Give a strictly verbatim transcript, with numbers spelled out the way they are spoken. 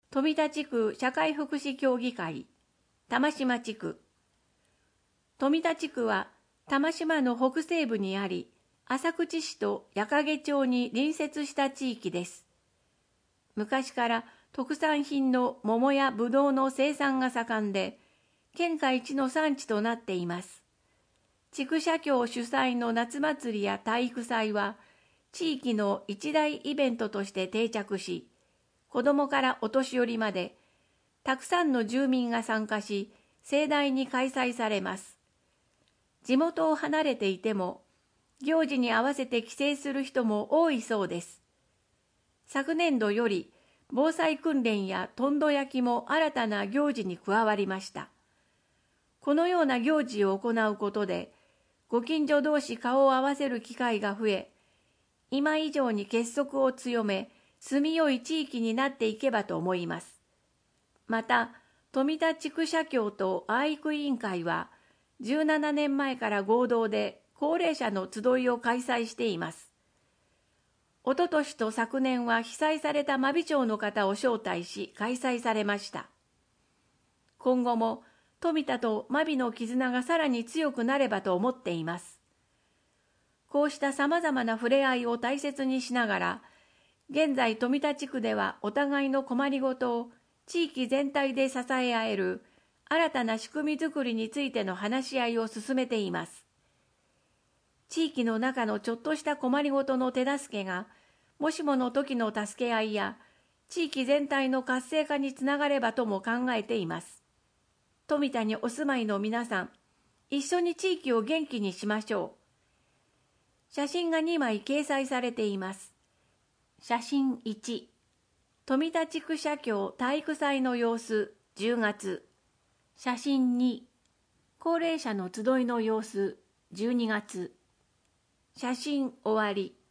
富田地区社会福祉協議会、玉島地区。富田地区は玉島の北西部にあり、浅口市と矢掛町に隣接した地域です。昔から特産品の桃やぶどうの生産が盛んで、県下一の産地となっています。地区社協主催の夏祭りや体育祭は、地域の一大イベントとして定着し、子どもからお年寄りまで、たくさんの住民が参加し、盛大に開催されます。地元を離れていても、行事に合わせて帰省する人も多いそうです。昨年度より、防災訓練やとんど焼きも新たな行事に加わりました。このような行事を行うことで、ご近所同士顔を合わせる機会が増え、今以上に結束を強め、住みよい地域になっていけばと思います。また、富田地区社協と愛育委員会は、じゅうななねんまえから合同で高齢者の集いを開催しています。おととしと昨年は被災された真備町の方を招待し開催されました。今後も富田と真備の絆がさらに強くなればと思っています。こうしたさまざまな触れ合いを大切にしながら、現在富田地区ではお互いの困りごとを地域全体で支え合える新たな仕組みづくりについての話し合いを進めています。地域の中のちょっとした困りごとの手助けが、もしもの時の助け合いや地域全体の活性化につながればとも考えています。富田にお住まいの皆さん、一緒に地域を元気にしましょう。写真がにまい掲載されています。写真いち、富田地区社協体育祭の様子じゅうがつ。写真に、高齢者の集いの様子じゅうにがつ。写真終わり。